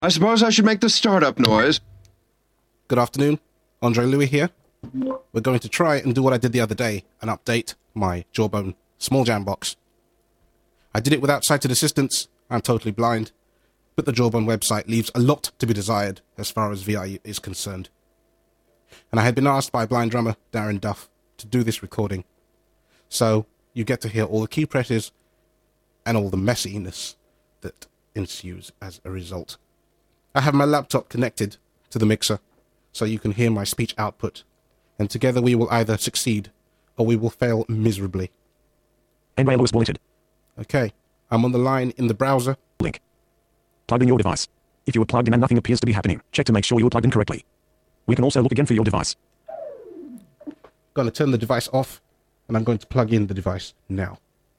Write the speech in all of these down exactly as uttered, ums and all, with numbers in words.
I suppose I should make the startup noise. Good afternoon, Andre Louis here. We're going to try and do what I did the other day and update my Jawbone small jam box. I did it without sighted assistance. I'm totally blind, but the Jawbone website leaves a lot to be desired as far as V I is concerned. And I had been asked by blind drummer Darren Duff to do this recording, so you get to hear all the key presses and all the messiness that ensues as a result. I have my laptop connected to the mixer, so you can hear my speech output, and together we will either succeed or we will fail miserably. N-Rail was bulleted. Okay, I'm on the line in the browser. Link. Plug in your device. If you are plugged in and nothing appears to be happening, check to make sure you are plugged in correctly. We can also look again for your device. Going to turn the device off, and I'm going to plug in the device now.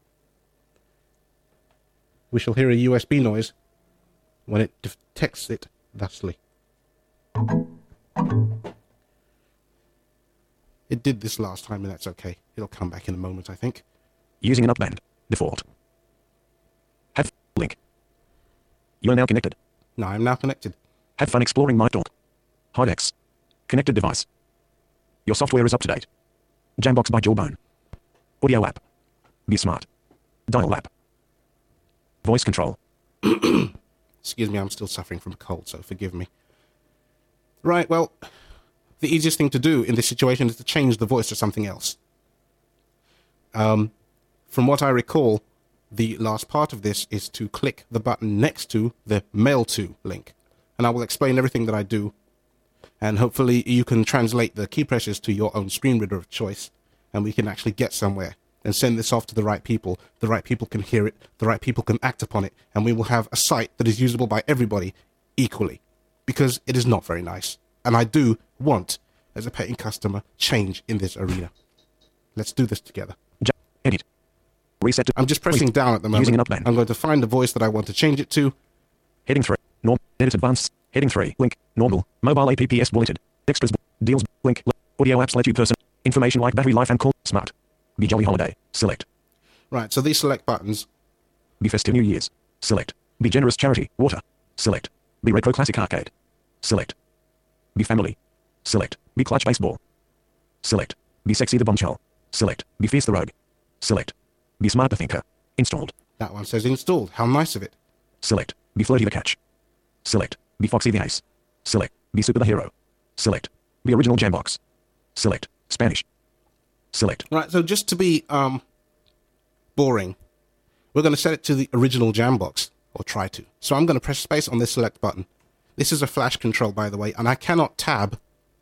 We shall hear a U S B noise when it detects it thusly. It did this last time, and that's okay. It'll come back in a moment, I think. Using an upband. Default. Have link. You are now connected. No, I'm now connected. Have fun exploring MyTalk. HideX. Connected device. Your software is up to date. Jambox by Jawbone. Audio app. Be smart. Dial app. Voice control. Excuse me, I'm still suffering from a cold, so forgive me. Right, well, the easiest thing to do in this situation is to change the voice to something else. Um, from what I recall, the last part of this is to click the button next to the Mail To link. And I will explain everything that I do, and hopefully you can translate the key presses to your own screen reader of choice, and we can actually get somewhere and send this off to the right people. The right people can hear it, the right people can act upon it, and we will have a site that is usable by everybody equally, because it is not very nice. And I do want, as a paying customer, change in this arena. Let's do this together. Edit. Reset to I'm just pressing down at the moment. Using an upband. I'm going to find the voice that I want to change it to. Heading three. Norm. Edit advanced. Heading three. Link. Normal. Mobile apps bulleted. Extras. Deals. Link. Audio apps let you person. Information like battery life and call. Smart. Be jolly holiday. Select. Right, so these select buttons. Be festive New Year's. Select. Be generous charity. Water. Select. Be retro classic arcade. Select. Be family. Select. Be clutch baseball. Select. Be sexy the bombshell. Select. Be fierce the rogue. Select. Be smart the thinker. Installed. That one says installed. How nice of it. Select. Be flirty the catch. Select. Be foxy the ace. Select. Be super the hero. Select. Be original Jambox. Select. Spanish. Select. Right, so just to be um boring, we're going to set it to the original Jambox, or try to. So I'm going to press space on this select button. This is a flash control, by the way, and I cannot tab.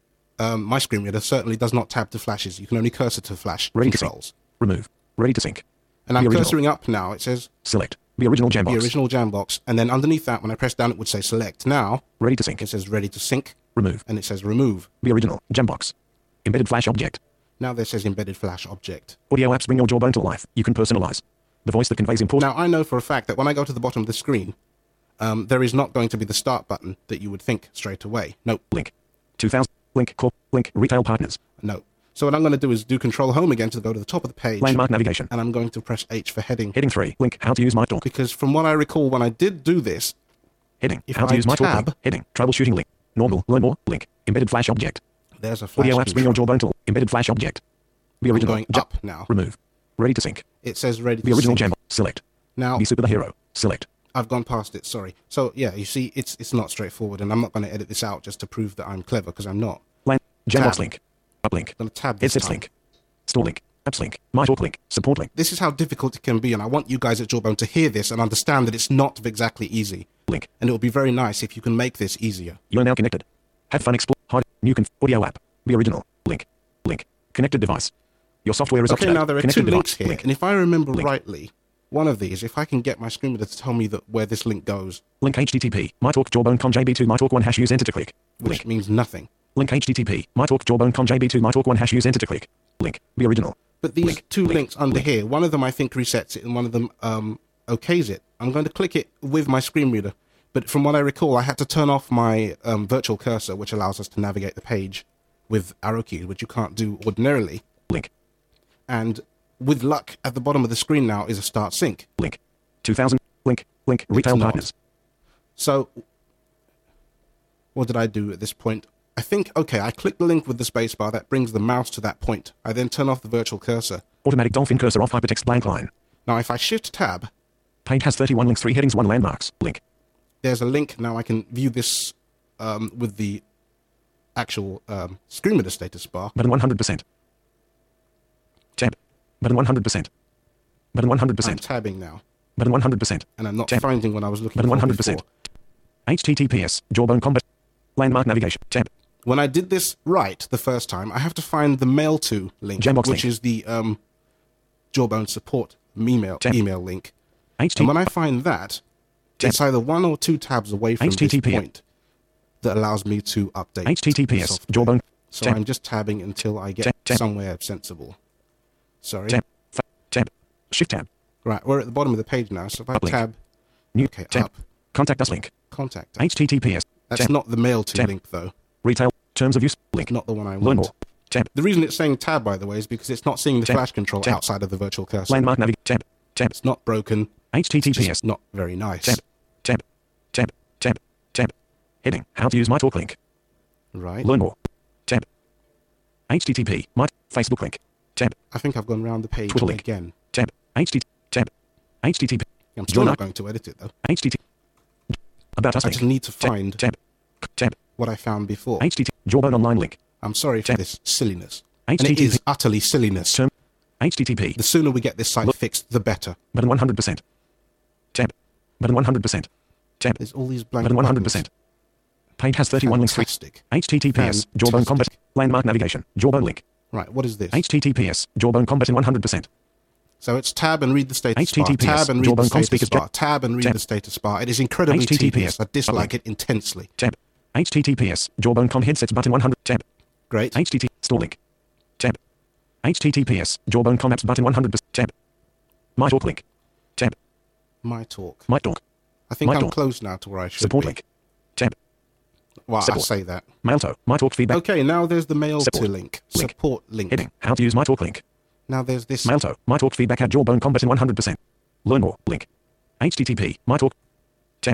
Um, my screen reader certainly does not tab to flashes. You can only cursor to flash Ready controls. To Remove. Ready to sync. And I'm Be original. cursoring up now. It says Select. Be original Jambox. the original Jambox, and then underneath that, when I press down, it would say select. Now, Ready to sync. it says ready to sync, Remove. and it says remove. Be original Jambox. Embedded flash object. Now there says embedded flash object. Audio apps bring your Jawbone to life. You can personalize. The voice that conveys important. Now, I know for a fact that when I go to the bottom of the screen, um, there is not going to be the start button that you would think straight away. No. Link. two thousand. Link. Corp. Link. Retail partners. No. So what I'm going to do is do Control Home again to go to the top of the page. Landmark navigation. And I'm going to press H for heading. Heading three. Link. How to use MyTalk. Because from what I recall, when I did do this, Heading. If How to I use MyTalk. tab- Link. Heading. Troubleshooting link. Normal. Learn more. Link. Embedded flash object. there's a flash Audio apps bring your control. Jawbone to embedded flash object. Be I'm original. going Ja- up now. Remove. Ready to sync. It says ready to Be original sync. Jambox. Select. Now, Be super the hero. Select. I've gone past it, sorry. So, yeah, you see, it's it's not straightforward, and I'm not going to edit this out just to prove that I'm clever, because I'm not. Land. Jambox Tab. link. Uplink. I'm going to tab this Headsets time. link. Store link. Apps link. MyTalk link. Support link. This is how difficult it can be, and I want you guys at Jawbone to hear this and understand that it's not exactly easy. Link. And it would be very nice if you can make this easier. You're now connected. Have fun explore. Hide. New conf- audio app. Be original. Link. Link. Connected device. Your software is up to Okay, date. now there are Connected two links device. here, Link. and if I remember Link. rightly, one of these, if I can get my screen reader to tell me that where this link goes, Link H T T P. MyTalk Jawbone con J B two MyTalk one hash use enter to click. which Link. means nothing. Link H T T P. MyTalk Jawbone con J B two MyTalk one hash use enter to click. Link. Be original. But these Link. two Link. links under Link. here, one of them I think resets it, and one of them um, okays it. I'm going to click it with my screen reader, but from what I recall, I had to turn off my um, virtual cursor, which allows us to navigate the page with arrow keys, which you can't do ordinarily. Link. And with luck, at the bottom of the screen now is a start sync. Link. two thousand. Link. Link. Retail not. partners. So what did I do at this point? I think, okay, I click the link with the spacebar. That brings the mouse to that point. I then turn off the virtual cursor. Automatic dolphin cursor off hypertext blank line. Now, if I shift tab, Page has thirty-one links, three headings, one landmarks. Link. there's a link. Now I can view this um, with the actual um, screen reader status bar. Button one hundred percent. Tab. Button one hundred percent. Button one hundred I'm percent. tabbing now, Button one hundred percent. and I'm not Tab. finding what I was looking Button for one hundred percent. before. H T T P S. Jawbone combat. Landmark navigation. Tab. When I did this right the first time, I have to find the mail to link, Jambox which link. is the um, Jawbone support email Tab. email link. H T And when I find that, Tab. it's either one or two tabs away from H T T P this point that allows me to update H T T P the S. software. Jawbone. So Tab. I'm just tabbing until I get Tab. Tab. somewhere sensible. Sorry. Tab. F- tab. Shift tab. Right, we're at the bottom of the page now. So if I Uplink. tab, New okay, tab. up, Contact us link. contact us. H T T P S. That's tab. not the mail to Tab. link though. Retail. Terms of use. Link. Not the one I Learn want. more. Tab. The reason it's saying tab, by the way, is because it's not seeing the Tab. flash control Tab. outside of the virtual cursor. Landmark navigation. Tab. Tab. It's not broken. H T T It's P S. just not very nice. Tab. Tab. Tab. Tab. Tab. Heading. How to use my talk link. Right. Learn more. Tab. H T T P. My Facebook link. Tab. I think I've gone round the page Twitter link. again. Tab. H T T. Tab. H T T P. I'm still Join not up. going to edit it though. H T T. About us I link. just need to Tab. find Tab. Tab. what I found before. H T T. Jawbone online link. I'm sorry for Tab. this silliness. And it H T T P. is utterly silliness. Term. H T T P. The sooner we get this site Look. fixed, the better. Button one hundred percent. Tab. Button one hundred percent. Tab. There's all these blank Button one hundred buttons. percent. Page has thirty-one links. Three. Fantastic. H T T P S. Jawbone combat. Fantastic. Landmark navigation. Jawbone link. Right, what is this? H T T P S. Jawbone combat in one hundred percent. So it's tab and read the status H T T P S. bar. Tab and read the Jawbone com status speakers bar. tab. Tab and read Tab. the status bar. It is incredibly H T T P S. tedious. I dislike Uplink. it intensely. Tab. H T T P S. Jawbone com headsets button one hundred. Tab. Great. H T T. Store link. Tab. H T T P S. Jawbone com apps button one hundred percent. Tab. My talk link. Tab. My talk. My talk. I think My I'm talk. close now to where I should Support be. link. Tab. Well, I Support. say that. Mailto. My talk feedback. Okay, now there's the mail Support. to link. Link. Support link. Heading. How to use my talk link. Now there's this. Mailto. My talk feedback at Jawbone combat in one hundred percent. Learn more. Link. H T T P. My talk. Tab.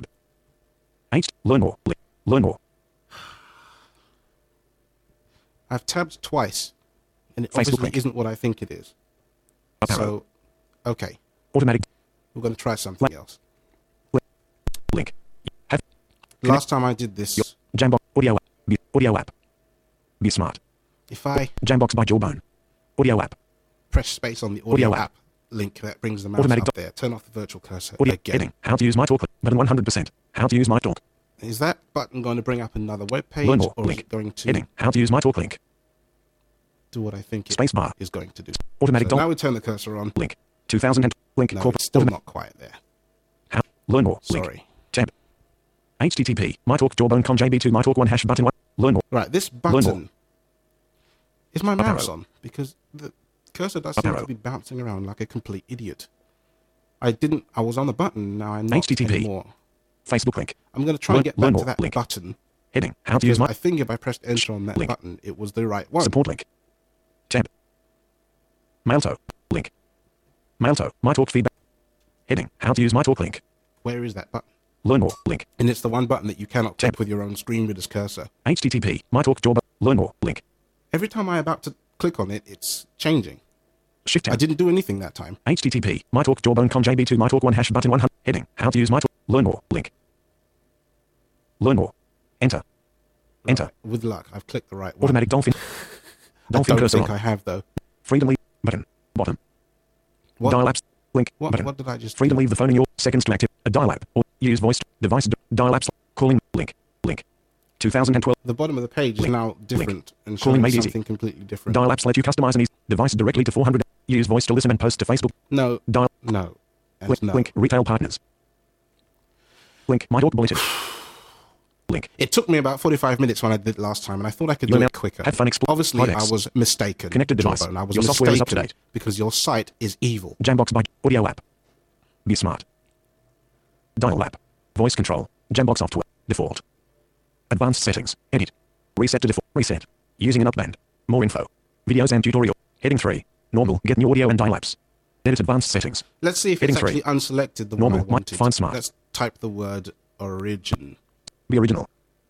H. Learn more. Link. Learn more. I've tabbed twice, and it Facebook obviously link. isn't what I think it is. Up arrow. So, okay, Automatic. we're going to try something else. Link. Have. Last time I did this, Jambox. Audio app. Be, audio app. Be smart. if I Jambox by Jawbone. Audio app. press space on the audio, Audio app, app. link, that brings the mouse Automatic up do- there. Turn off the virtual cursor Audio. again. Heading. How to use my talk link. Button one hundred percent. How to use my talk. Is that button going to bring up another web page, Learn more. or is Link. it going to Heading. How to use my talk link. do what I think it Spacebar. is going to do? Automatic So doc. now we turn the cursor on. Link. two thousand. Link. No, corporate. it's still Automa- not quite there. How. Learn more. Link. Sorry. Tab. H T T P. My talk. Jawbone com J B two. My talk one hash button one. Learn more. Right, this Learn more. button is my mouse arrow. on because the cursor does Up seem arrow. to be bouncing around like a complete idiot. I didn't. I was on the button. Now I'm not H T T P. anymore. Facebook link. I'm going to try Learn- and get learn back more. to that Link. button. Heading. How to use Because my I think if I pressed enter on that Link. button, it was the right one. support link. Tab. Mailto. Link. Mailto. My talk feedback. Heading. How to use my talk link. Where is that button? Learn more. Link. And it's the one button that you cannot Tab. tap with your own screen reader's cursor. H T T P. My talk. Jawbone. Learn more. Link. Every time I'm about to click on it, it's changing. Shift tab. I didn't do anything that time. H T T P. My talk. Jawbone com J B two. My talk one hash button one hundred. Heading. How to use my talk. Learn more. Link. Learn more. Enter. Enter. Right, with luck, I've clicked the right one. Automatic dolphin. I Dolphin don't cursor think on. I have though. Freedom leave. Button. Bottom. What? Dial apps. Link. What, Button. what did I just Freedom do? leave the phone in your seconds to active. A dial app. Or use voice. Device. Dial apps. Calling. Link. Link. two thousand twelve. The bottom of the page is Link. now different and Calling showing made easy. something completely different. Dial apps let you customize an easy device directly to four hundred. Use voice to listen and post to Facebook. No, Dial. no, and Link. no. Link. Retail partners. Link. My talk bulletin. Link. It took me about forty-five minutes when I did it last time, and I thought I could do Learn it out. quicker. Have fun exploring. Obviously, I Codex. was mistaken. Connected device. Jawbone. I was Your mistaken software is up to date. because your site is evil. Jambox by audio app. Be smart. Dial app. Voice control. Jambox software. Default. Advanced settings. Edit. Reset to default. Reset. Using an upband. More info. Videos and tutorial. Heading three. Normal. Get new audio and dial apps. Edit advanced settings. Let's see if Heading it's three. actually unselected the Normal. one I Might wanted. find smart. Let's type the word origin. Be original.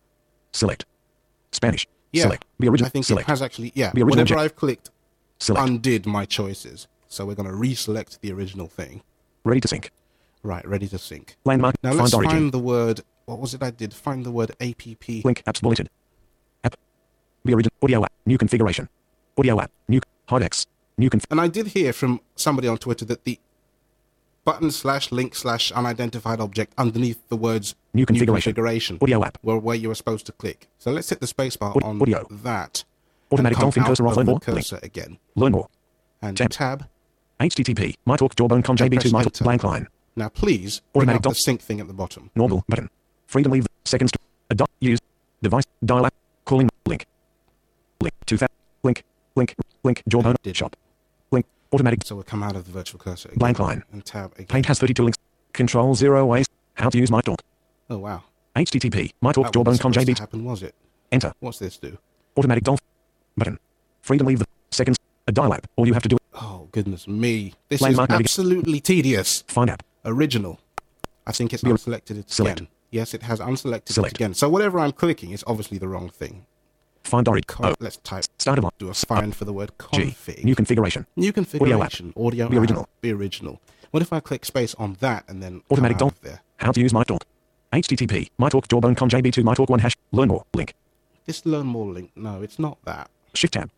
Select. Spanish. Yeah, Select. Be original. I think Select. it has actually, yeah, The original whatever jet- I've clicked Select. undid my choices. So we're going to reselect the original thing. Ready to sync. Right, ready to sync. Landmark. Now Find let's origin. find the word, what was it I did? Find the word app. Link. Apps bulleted. App. Be original. Audio app. New configuration. Audio app. New. Hidex. New conf. And I did hear from somebody on Twitter that the button slash link slash unidentified object underneath the words New configuration. configuration Audio app. were where you were supposed to click. So let's hit the spacebar Aud- on audio. that. Automatic and come dolphin out cursor off. of Learn the more. Link. cursor again. Learn more. And Tab. tab. H T T P. MyTalk Jawbone com J B two press MyTalk enter. blank line. Now please bring Automatic up the dol- sync thing at the bottom. Normal button. Freedom leave seconds. To, a dot use device dial app calling link link two thousand link link link Jawbone Did- shop link automatic So we'll come out of the virtual cursor again. blank line. And tab again. Paint has thirty-two links. Control zero ways. How to use MyTalk. Oh wow. H T T P. That MyTalk Jawbone wasn't com J supposed B to happen, was it? enter. What's this do? Automatic dolphin button. Freedom leave the seconds. A dial app. All you have to do Oh goodness me. This Landmark is navig- absolutely tedious. find app. Original. I think it's Be- unselected it select. again. Yes, it has unselected Select. it again. So whatever I'm clicking is obviously the wrong thing. Find origin. Con- Oh. Let's type, Start of do a find for the word G. config. New configuration. New configuration. Audio Be app. original. Be original. What if I click space on that and then Automatic come out dol- of there? How to use MyTalk. H T T P. MyTalk Jawbone com J B two MyTalk one hash. Learn more. Link. This learn more link. No, it's not that. Shift tab.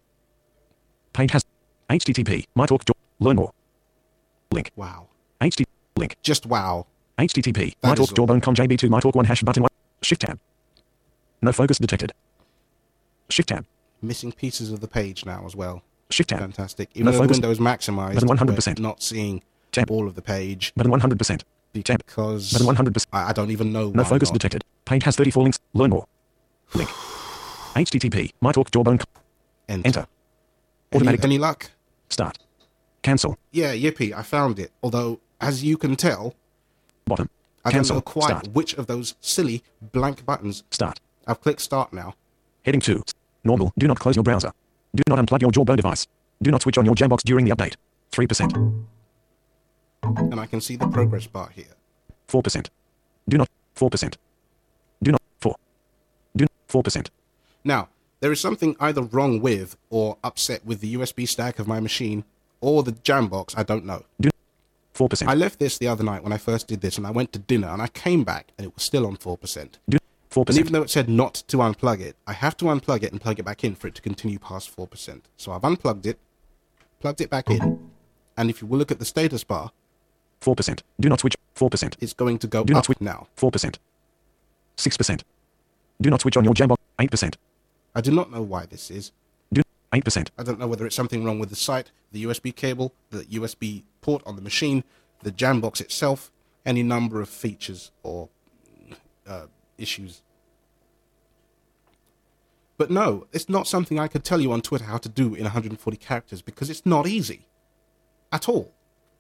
Paint has H T T P. MyTalk Jaw. Learn more. Link. Wow. H T link. Just wow. H T T P. That is MyTalk all. Jawbone com J B two MyTalk one hash button one. Shift tab. No focus detected. Shift tab. Missing pieces of the page now as well. Shift tab. Fantastic. Even No though focus. the window is maximized, Button one hundred percent. we're not seeing Tab. all of the page Button one hundred percent. Tab. because Button one hundred percent. I, I don't even know No why focus not. detected. Paint has thirty-four links. Learn more. Link. H T T P. MyTalk Jawbone. com- Enter. Enter. Any, Automatic. any luck? Start. Cancel. Yeah, yippee, I found it. Although, as you can tell, Bottom. I Cancel. don't know quite Start. which of those silly blank buttons. Start. I've clicked start now. Heading two. Normal. Do not close your browser. Do not unplug your Jawbone device. Do not switch on your Jambox during the update. three percent. And I can see the progress bar here. four percent. Do not. four percent. Do not. four. Do not. four percent. Now, there is something either wrong with or upset with the U S B stack of my machine or the Jambox, I don't know. Do four percent. I left this the other night when I first did this and I went to dinner and I came back and it was still on four percent. Do four And percent. even though it said not to unplug it, I have to unplug it and plug it back in for it to continue past four percent. So I've unplugged it, plugged it back in, and if you will look at the status bar, four percent. Do not switch. four percent. it's going to go Do not up switch. now. four percent. six percent. Do not switch on your Jambox. eight percent. I do not know why this is. Do eight percent. I don't know whether it's something wrong with the site, the U S B cable, the U S B port on the machine, the Jambox itself, any number of features or uh, issues. But no, it's not something I could tell you on Twitter how to do in one hundred forty characters because it's not easy. At all.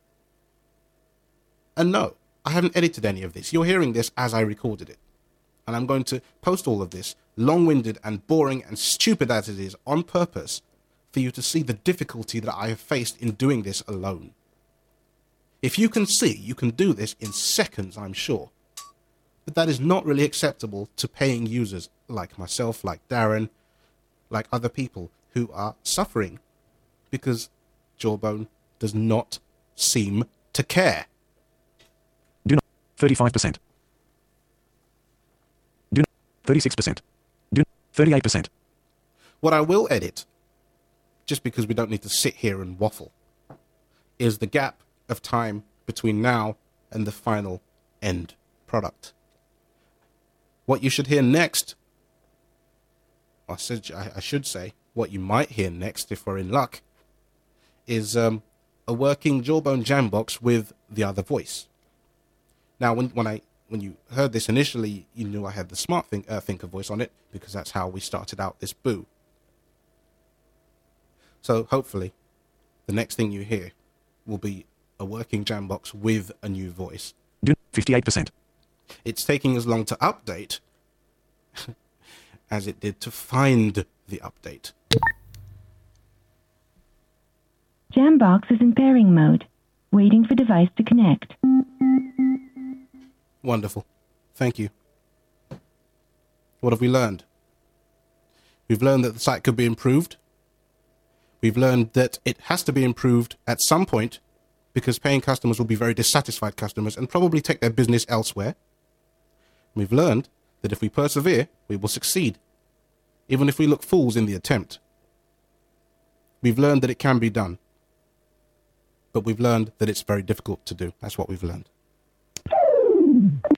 And no, I haven't edited any of this. You're hearing this as I recorded it. And I'm going to post all of this, long-winded and boring and stupid as it is, on purpose, for you to see the difficulty that I have faced in doing this alone. If you can see, you can do this in seconds, I'm sure. But that is not really acceptable to paying users like myself, like Darren, like other people who are suffering because Jawbone does not seem to care. Do not. thirty-five percent. Do not. thirty-six percent. Do not. thirty-eight percent. What I will edit, just because we don't need to sit here and waffle, is the gap of time between now and the final end product. What you should hear next, I said I should say, what you might hear next if we're in luck, is um, a working Jawbone Jambox with the other voice. Now, when when I when you heard this initially, you knew I had the Smart think, uh, Thinker voice on it because that's how we started out this boo. So hopefully, the next thing you hear will be a working Jambox with a new voice. Do fifty-eight percent. It's taking as long to update as it did to find the update. Jambox is in pairing mode, waiting for device to connect. Wonderful. Thank you. What have we learned? We've learned that the site could be improved. We've learned that it has to be improved at some point because paying customers will be very dissatisfied customers and probably take their business elsewhere. We've learned that if we persevere, we will succeed, even if we look fools in the attempt. We've learned that it can be done, but we've learned that it's very difficult to do. That's what we've learned.